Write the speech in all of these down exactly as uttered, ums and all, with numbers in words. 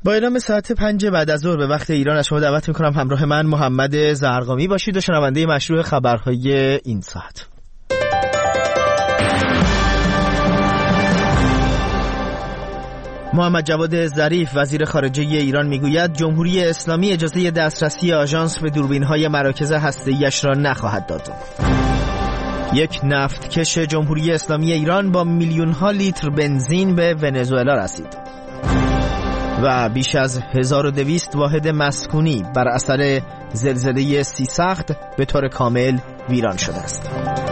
با اعلام ساعت پنج بعد از ظهر به وقت ایران از شما دعوت میکنم همراه من محمد زرقامی باشید و شنونده مشروع خبرهای این ساعت. محمد جواد ظریف وزیر خارجه ایران میگوید جمهوری اسلامی اجازه دسترسی آژانس به دوربین‌های مراکز هسته‌ای‌اش را نخواهد داد. یک نفتکش جمهوری اسلامی ایران با میلیون‌ها لیتر بنزین به ونزوئلا رسید. و بیش از هزار و دویست واحد مسکونی بر اثر زلزله سیسخت به طور کامل ویران شده است.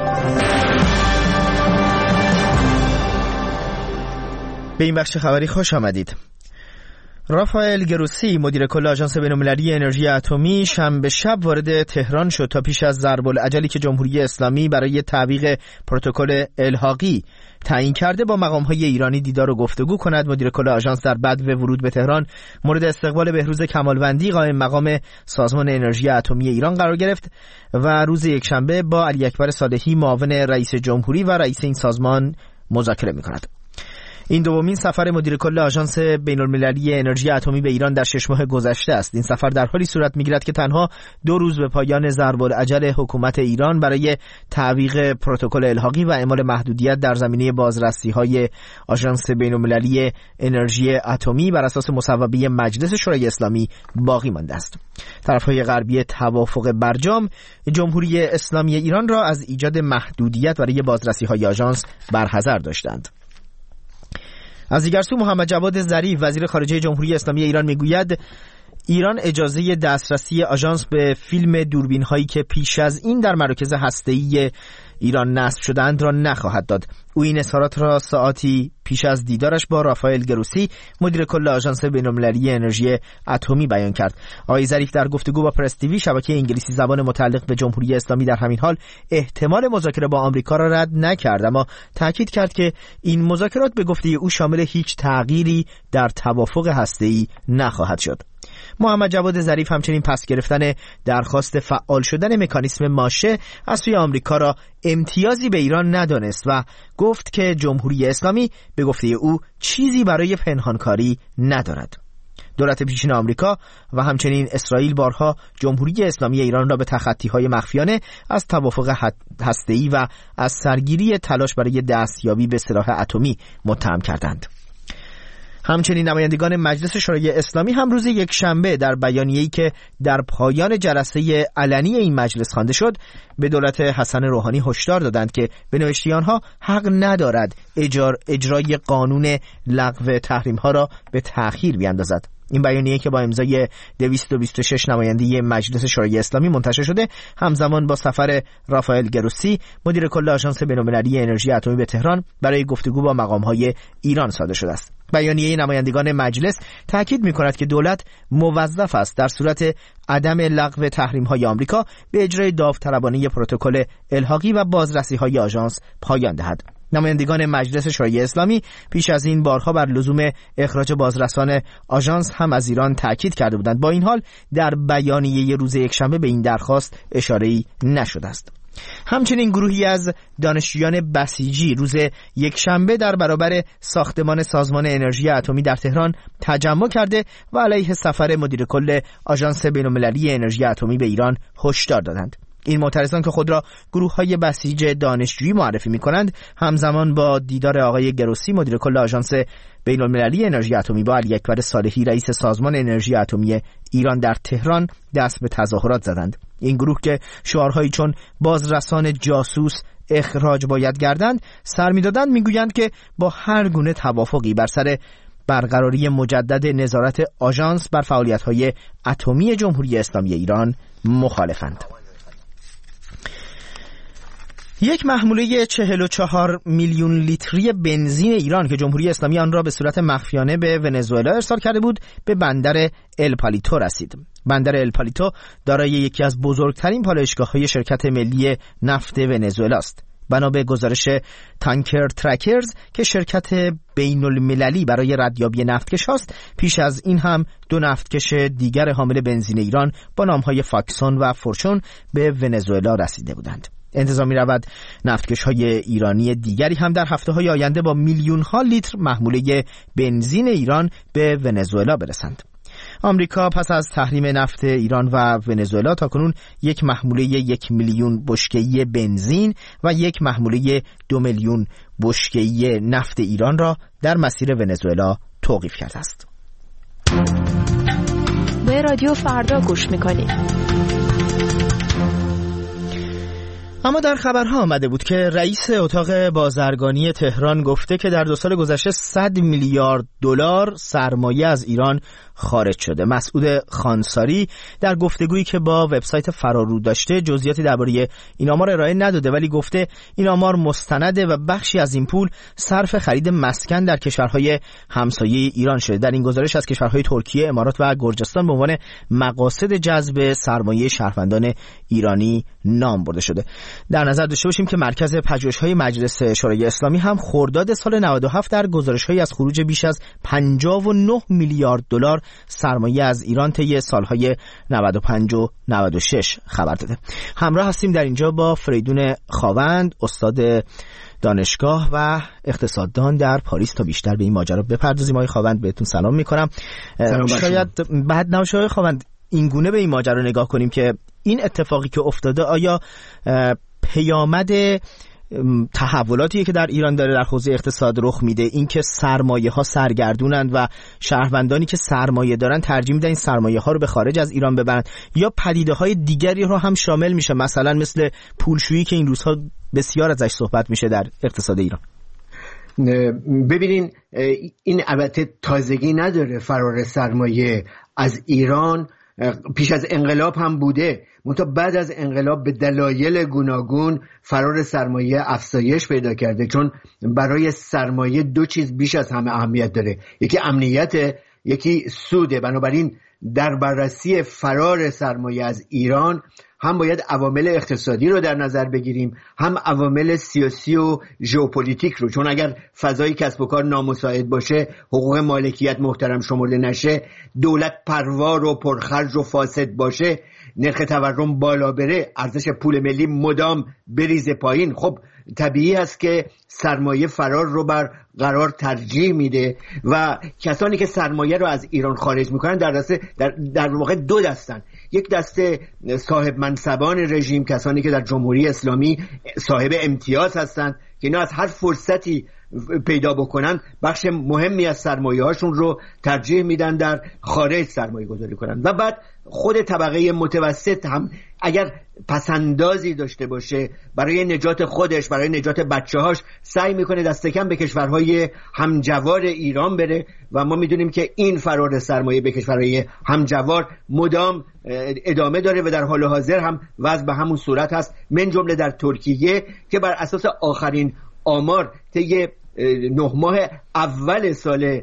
به این بخش خبری خوش آمدید. رافائل گروسی مدیر کل آژانس بین‌المللی انرژی اتمی شنبه شب وارد تهران شد تا پیش از ضرب الاجلی که جمهوری اسلامی برای تعویق پروتکل الحاقی تعیین کرده با مقام‌های ایرانی دیدار و گفتگو کند. مدیر کل آژانس در بدو ورود به تهران مورد استقبال بهروز کمالوندی قائم مقام سازمان انرژی اتمی ایران قرار گرفت و روز یکشنبه با علی اکبر صالحی معاون رئیس جمهوری و رئیس این سازمان مذاکره می‌کند. این دومین سفر مدیر کل آژانس بین‌المللی انرژی اتمی به ایران در شش ماه گذشته است. این سفر در حالی صورت می‌گیرد که تنها دو روز به پایان ضرب الاجل حکومت ایران برای تعویق پروتکل الحاقی و اعمال محدودیت در زمینه بازرسی‌های آژانس بین‌المللی انرژی اتمی بر اساس مصوبه مجلس شورای اسلامی باقی مانده است. طرف‌های غربی توافق برجام جمهوری اسلامی ایران را از ایجاد محدودیت برای بازرسی‌های آژانس برحذر داشتند. از دیگر سو محمد جواد ظریف وزیر خارجه جمهوری اسلامی ایران میگوید ایران اجازه دسترسی آژانس به فیلم دوربین هایی که پیش از این در مراکز هسته‌ای ایران نصب شدند را نخواهد داد. او این اظهارات را ساعتی پیش از دیدارش با رافائل گروسی مدیر کل آژانس بین‌المللی انرژی اتمی بیان کرد. آقای ظریف در گفتگو با پرس تیوی شبکه انگلیسی زبان متعلق به جمهوری اسلامی در همین حال احتمال مذاکره با آمریکا را رد نکرد، اما تاکید کرد که این مذاکرات به گفته او شامل هیچ تغییری در توافق هسته‌ای نخواهد شد. محمد جواد ظریف همچنین پس گرفتن درخواست فعال شدن مکانیسم ماشه از سوی آمریکا را امتیازی به ایران ندانست و گفت که جمهوری اسلامی به گفته او چیزی برای پنهانکاری ندارد. دولت پیشین آمریکا و همچنین اسرائیل بارها جمهوری اسلامی ایران را به تخطی‌های مخفیانه از توافق هسته‌ای و از سرگیری تلاش برای دستیابی به سلاح اتمی متهم کردند. همچنین نمایندگان مجلس شورای اسلامی هم روز یک شنبه در بیانیه‌ای که در پایان جلسه علنی این مجلس خوانده شد به دولت حسن روحانی هشدار دادند که به نوشته آنها حق ندارد اجار اجرای قانون لغو تحریم‌ها را به تأخیر بیاندازد. این بیانیه که با امضای دویست و بیست و شش نماینده مجلس شورای اسلامی منتشر شده همزمان با سفر رافائل گروسی مدیر کل آژانس بین‌المللی انرژی اتمی به تهران برای گفتگو با مقام‌های ایران صادر شده است. بیانیه نمایندگان مجلس تاکید می‌کند که دولت موظف است در صورت عدم لغو تحریم‌های آمریکا به اجرای داوطلبانه پروتکل الحاقی و بازرسی‌های آژانس پایان دهد. نمایندگان مجلس شورای اسلامی پیش از این بارها بر لزوم اخراج بازرسان آژانس هم از ایران تاکید کرده بودند. با این حال در بیانیه روز یکشنبه به این درخواست اشاره‌ای نشده است. همچنین گروهی از دانشجویان بسیجی روز یکشنبه در برابر ساختمان سازمان انرژی اتمی در تهران تجمع کرده و علیه سفر مدیر کل آژانس بین‌المللی انرژی اتمی به ایران هشدار دادند. این معترضان که خود را گروه‌های بسیج دانشجویی معرفی می‌کنند همزمان با دیدار آقای گروسی مدیر کل آژانس بین‌المللی انرژی اتمی با علی اکبر صالحی رئیس سازمان انرژی اتمی ایران در تهران دست به تظاهرات زدند. این گروه که شعارهایی چون بازرسان جاسوس اخراج باید گردند سر می‌دادند می‌گویند که با هر گونه توافقی بر سر برقراری مجدد نظارت آژانس بر فعالیت‌های اتمی جمهوری اسلامی ایران مخالفند. یک محموله چهل و چهار میلیون لیتری بنزین ایران که جمهوری اسلامی آن را به صورت مخفیانه به ونزوئلا ارسال کرده بود به بندر الپالیتو رسید. بندر الپالیتو دارای یکی از بزرگترین پالایشگاه‌های شرکت ملی نفت ونزوئلا است. بنا به گزارش تانکر ترکرز که شرکت بین المللی برای ردیابی نفتکش است، پیش از این هم دو نفتکش دیگر حامل بنزین ایران با نام‌های فاکسون و فورچون به ونزوئلا رسیده بودند. انتظار می‌رود نفتکش‌های ایرانی دیگری هم در هفته‌های آینده با میلیون‌ها لیتر محموله بنزین ایران به ونزوئلا برسند. آمریکا پس از تحریم نفت ایران و ونزوئلا تاکنون یک محموله یک میلیون بشکه‌ای بنزین و یک محموله دو میلیون بشکه‌ای نفت ایران را در مسیر ونزوئلا توقیف کرده است. به رادیو فردا گوش می‌کنید. اما در خبرها آمده بود که رئیس اتاق بازرگانی تهران گفته که در دو سال گذشته صد میلیارد دلار سرمایه از ایران خارج شده. مسعود خانساری در گفتگویی که با وبسایت فرارو داشته جزئیاتی درباره این آمار ارائه نداده، ولی گفته این آمار مستنده و بخشی از این پول صرف خرید مسکن در کشورهای همسایه ایران شده. در این گزارش از کشورهای ترکیه، امارات و گرجستان به عنوان مقاصد جذب سرمایه شهروندان ایرانی نام برده شده. در نظر داشته باشیم که مرکز پژوهش‌های مجلس شورای اسلامی هم خرداد سال نود و هفت در گزارش‌های از خروج بیش از پنجاه و نه میلیارد دلار سرمایه از ایران طی سالهای نود و پنج و نود و شش خبر داده. همراه هستیم در اینجا با فریدون خاوند، استاد دانشگاه و اقتصاددان در پاریس، تا بیشتر به این ماجرا بپردازیم. آقای خاوند بهتون سلام می‌کنم. شاید بعد نباشه آقای خاوند این گونه به این ماجرا نگاه کنیم که این اتفاقی که افتاده آیا پیامد تحولاتی که در ایران داره در حوزه اقتصاد رخ میده، این که سرمایه ها سرگردونند و شهروندانی که سرمایه دارن ترجیح میدن این سرمایه ها رو به خارج از ایران ببرن، یا پدیده های دیگری رو هم شامل میشه، مثلا مثل پولشویی که این روزها بسیار ازش صحبت میشه در اقتصاد ایران؟ ببینین این البته تازگی نداره، فرار سرمایه از ایران پیش از انقلاب هم بوده، منتها بعد از انقلاب به دلایل گوناگون فرار سرمایه افزایش پیدا کرده، چون برای سرمایه دو چیز بیش از همه اهمیت داره، یکی امنیت، یکی سوده. بنابراین در بررسی فرار سرمایه از ایران هم باید عوامل اقتصادی رو در نظر بگیریم، هم عوامل سیاسی و ژئوپلیتیک رو، چون اگر فضای کسب و کار نامساعد باشه، حقوق مالکیت محترم شمرده نشه، دولت پروار و پرخرج و فاسد باشه، نرخ تورم بالا بره، ارزش پول ملی مدام بریزه پایین، خب طبیعی است که سرمایه فرار رو بر قرار ترجیح میده و کسانی که سرمایه رو از ایران خارج میکنن در دسته در, در واقع دو دستن. یک دسته صاحب منصبان رژیم، کسانی که در جمهوری اسلامی صاحب امتیاز هستند که اینا از هر فرصتی پیدا بکنن بخش مهمی از سرمایه هاشون رو ترجیح میدن در خارج سرمایه گذاری کنن، و بعد خود طبقه متوسط هم اگر پسندازی داشته باشه برای نجات خودش، برای نجات بچه‌هاش، سعی میکنه دست کم به کشورهای همجوار ایران بره و ما میدونیم که این فرار سرمایه به کشورهای همجوار مدام ادامه داره و در حال حاضر هم وضع به همون صورت هست، من جمله در ترکیه که بر اساس آخرین آمار طی نه ماه اول سال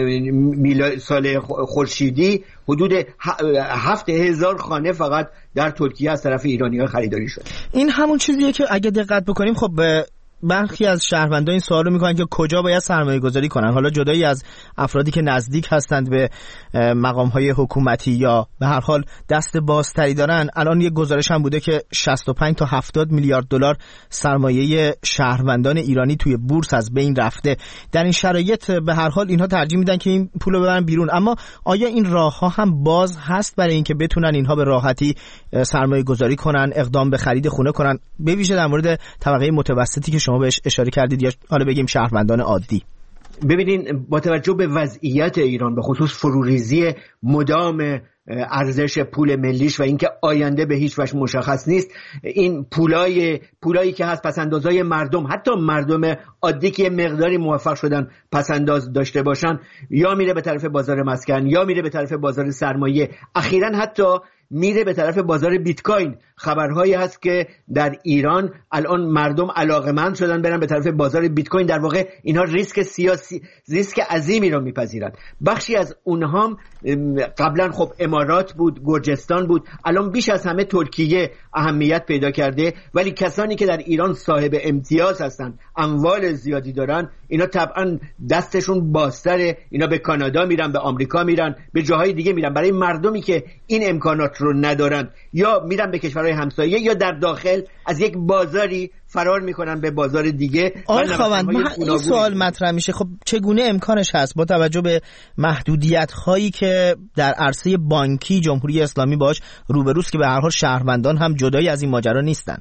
سال خورشیدی حدود هفت هزار خانه فقط در ترکیه از طرف ایرانی‌ها خریداری شد. این همون چیزیه که اگه دقت بکنیم خب برخی از شهروندان این سوالو میکنن که کجا باید سرمایه گذاری کنن، حالا جدایی از افرادی که نزدیک هستند به مقام‌های حکومتی یا به هر حال دست بازتری دارن. الان یک گزارش هم بوده که شصت و پنج تا هفتاد میلیارد دلار سرمایه شهروندان ایرانی توی بورس از بین رفته. در این شرایط به هر حال اینها ترجیح میدن که این پولو ببرن بیرون، اما آیا این راه‌ها هم باز هست برای اینکه بتونن اینها به راحتی سرمایه گذاری کنن، اقدام به خرید خونه کنن، به ویژه در مورد طبقه متوسطی که شما بهش اشاره کردید، یا حالا بگیم شهروندان عادی؟ ببینین، با توجه به وضعیت ایران، به خصوص فروریزی مدام ارزش پول ملیش و اینکه آینده به هیچ وجه مشخص نیست، این پولای پولایی که هست، پسندازهای مردم، حتی مردم عادی که مقداری موفق شدن پسنداز داشته باشن، یا میره به طرف بازار مسکن یا میره به طرف بازار سرمایه، اخیراً حتی میره به طرف بازار بیت کوین. خبرهایی هست که در ایران الان مردم علاقه‌مند شدن برن به طرف بازار بیت کوین. در واقع اینها ریسک سیاسی، ریسک عظیمی رو میپذیرند. بخشی از اونها قبلا خب امارات بود، گرجستان بود، الان بیش از همه ترکیه اهمیت پیدا کرده. ولی کسانی که در ایران صاحب امتیاز هستن، اموال زیادی دارن، اینا طبعا دستشون بازتره، اینا به کانادا میرن، به آمریکا میرن، به جاهای دیگه میرن. برای مردمی که این امکانات رو ندارن یا میرن به کشورهای همسایه یا در داخل از یک بازاری فرار میکنن به بازار دیگه. آقای خاوند، این سوال مطرح میشه، خب چگونه امکانش هست با توجه به محدودیت هایی که در عرصه بانکی جمهوری اسلامی باش روبروست که به هر حال شهروندان هم جدایی از این ماجرا نیستن؟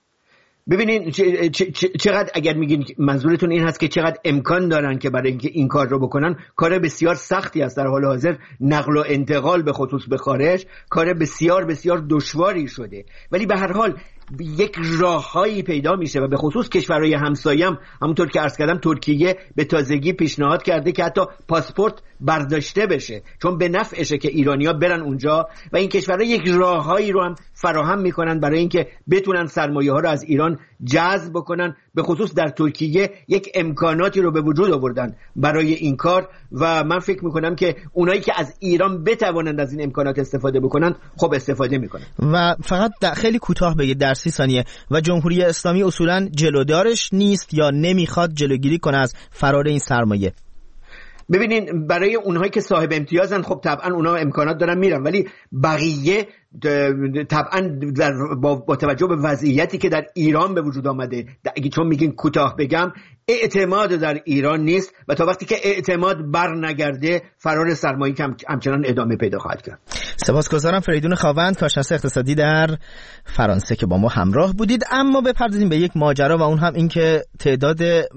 ببینین چقدر، اگر میگین منظورتون این هست که چقدر امکان دارن که برای اینکه این کار رو بکنن، کار بسیار سختی است در حال حاضر. نقل و انتقال به خصوص به خارج کار بسیار بسیار دشواری شده، ولی به هر حال یک راههایی پیدا میشه و به خصوص کشورهای همسایه هم همونطور که عرض کردم ترکیه به تازگی پیشنهاد کرده که حتی پاسپورت برداشته بشه، چون به نفعشه که ایرانی‌ها برن اونجا و این کشورها یک راههایی رو هم فراهم میکنن برای اینکه بتونن سرمایه ها رو از ایران جذب بکنن. به خصوص در ترکیه یک امکاناتی رو به وجود آوردن برای این کار و من فکر میکنم که اونایی که از ایران بتوانند از این امکانات استفاده بکنن خب استفاده میکنن. و فقط خیلی کوتاه بگید در سی ثانیه، و جمهوری اسلامی اصولا جلودارش نیست یا نمیخواد جلوگیری کنه از فرار این سرمایه؟ ببینین برای اونهایی که صاحب امتیازن خب طبعا اونها امکانات دارن میرن، ولی بقیه طبعا در با, با توجه به وضعیتی که در ایران به وجود آمده، اگه چون میگین کوتاه بگم، اعتماد در ایران نیست و تا وقتی که اعتماد بر نگرده فرار سرمایه‌ای که همچنان ادامه پیدا خواهد کرد. سپاسگزارم فریدون خاوند، کارشناس اقتصادی در فرانسه که با ما همراه بودید. اما بپردازیم به یک ماجرا و اون هم این که تعداد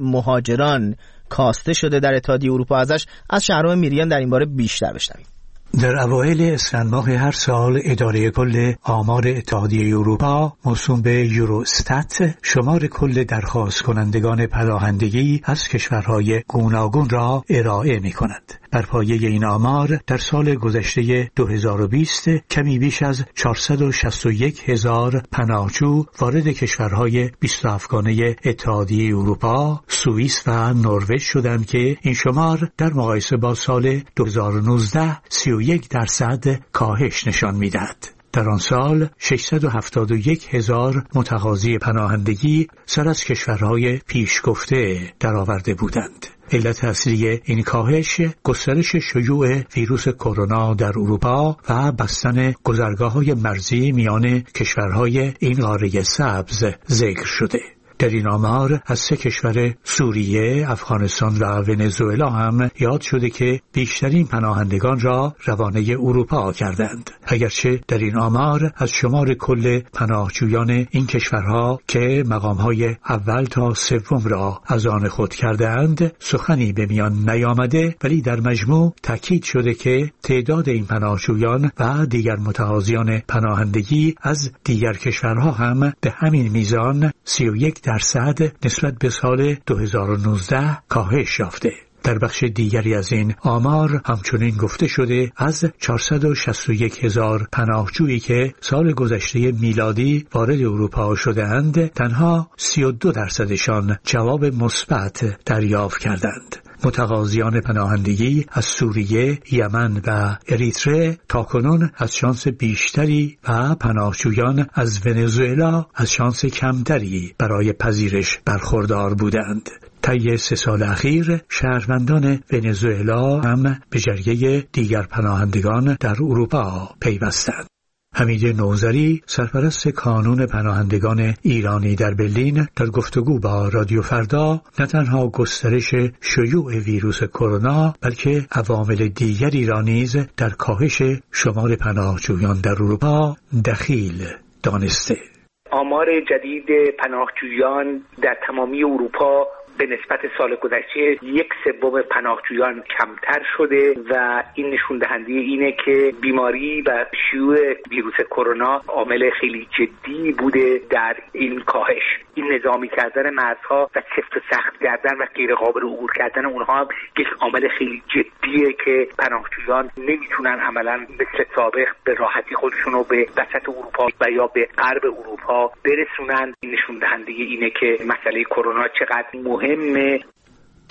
مهاجران کاسته شده در اتحادیه اروپا. ازش از شهرام میریان در این باره بیشتر بشنویم. در اوایل اسفند ماه هر سال اداره کل آمار اتحادیه اروپا موسوم به یوروستات شمار کل درخواست کنندگان پناهندگی از کشورهای گوناگون را ارائه می کند. بر پایه این آمار در سال گذشته دو هزار و بیست کمی بیش از چهارصد و شصت و یک هزار پناهجو وارد کشورهای بیست و هفتگانه اتحادیه اروپا، سوئیس و نروژ شدند که این شمار در مقایسه با سال دو هزار و نوزده سی و یک درصد کاهش نشان می‌دهد. در آن سال ششصد و هفتاد و یک هزار متقاضی پناهندگی سر از کشورهای پیشگفته درآورده بودند. علت اصلی این کاهش گسترش شیوع ویروس کرونا در اروپا و بستن گذرگاه‌های مرزی میان کشورهای این قاره سبز ذکر شده. در این آمار از سه کشور سوریه، افغانستان و ونزوئلا هم یاد شده که بیشترین پناهندگان را روانه اروپا کردند. اگرچه در این آمار از شمار کل پناهجویان این کشورها که مقامهای اول تا سوم را از آن خود کردند سخنی به میان نیامده، ولی در مجموع تاکید شده که تعداد این پناهجویان و دیگر متقاضیان پناهندگی از دیگر کشورها هم به همین میزان سی و یک درصد نسبت به سال دو هزار و نوزده کاهش یافته. در بخش دیگری از این آمار همچنین گفته شده از چهارصد و شصت و یک هزار پناهجویی که سال گذشته میلادی وارد اروپا شده‌اند، تنها سی و دو درصدشان جواب مثبت دریافت کردند. متقاضیان پناهندگی از سوریه، یمن و اریتره تاکنون از شانس بیشتری و پناهجویان از ونزوئلا از شانس کمتری برای پذیرش برخوردار بودند. طی سه سال اخیر شهروندان ونزوئلا هم به جریه دیگر پناهندگان در اروپا پیوستند. حمید نوذری، سرپرست کانون پناهندگان ایرانی در برلین، در گفتگو با رادیو فردا نه تنها گسترش شیوع ویروس کرونا بلکه عوامل دیگری را نیز در کاهش شمار پناهجویان در اروپا دخیل دانسته. آمار جدید پناهجویان در تمامی اروپا به نسبت سال گذشته یک سوم پناهجویان کمتر شده و این نشون دهنده اینه که بیماری و شیوع ویروس کرونا عامل خیلی جدی بوده در این کاهش. این نظامی کردن مرزها و سفت و سخت کردن و غیر قابل عبور کردن اونها هم یک عامل خیلی جدیه که پناهجویان نمیتونن عملا مثل سابق به راحتی خودشون رو به وسط اروپا و یا به غرب اروپا برسونن. این نشون دهنده اینه که مسئله کرونا چقدر مهمه.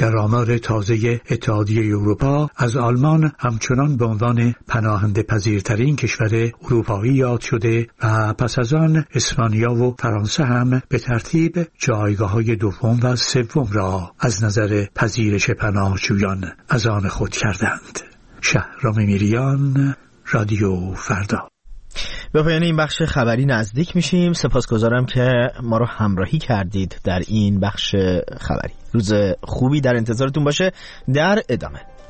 در آمار تازه اتحادیه اروپا از آلمان همچنان به عنوان پناهنده پذیرترین کشور اروپایی یاد شده و پس از آن اسپانیا و فرانسه هم به ترتیب جایگاه‌های دوم و سوم را از نظر پذیرش پناهجویان از آن خود کردند. شهرام میریان، رادیو فردا. به پایان این بخش خبری نزدیک میشیم. سپاسگزارم که ما رو همراهی کردید در این بخش خبری. روز خوبی در انتظارتون باشه. در ادامه